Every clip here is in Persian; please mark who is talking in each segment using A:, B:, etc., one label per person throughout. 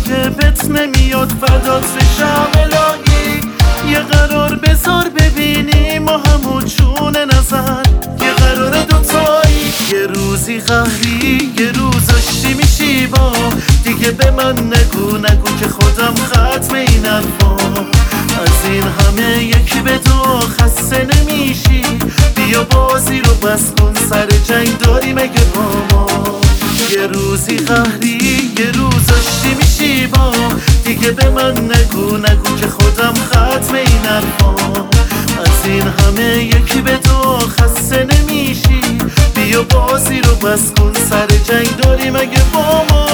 A: عاقبت نمیاد فدات بشم الهی. یه قرار بذار ببینیم ما همون چون نظر، یه قرار دوتایی. یه روزی قهری یه روز آشتی میشی با دیگه، به من نگو که خودم ختم این حرفا. از این همه یکی به دو خسته نمیشی، بیا بازی رو بس کن، سر جنگ داری مگه با ما. یه روزی قهری یه روز آشتی میشی با دیگه، به من نگو که خودم ختم این حرفا. از این همه یکی به دو خسته نمیشی، بیا بازی رو بس کن، سر جنگ داری مگه با ما.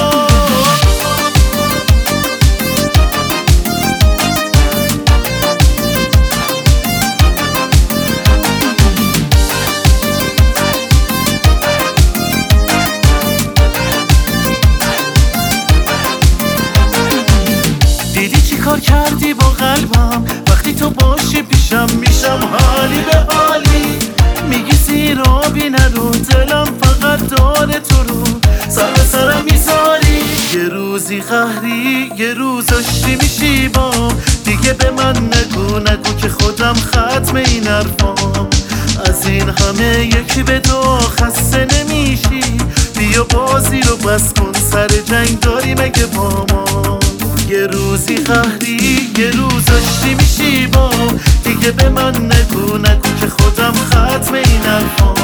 A: دیدی چی کار کردی با قلبم، وقتی تو باشی پیشم میشم حالی به حالی. میگی زیر آبی نرو، دلم فقط داره تو رو، سرم میذاری. یه روزی قهری یه روز آشتی میشی با دیگه، به من نگو که خودم ختم این حرفا. از این همه یکی به دو خسته نمیشی، بیا بازی رو بس کن، سر جنگ داری مگه با ما. یه روزی قهری یه روز آشتی میشی با دیگه، به من نگو که خودم ختم این حرفا.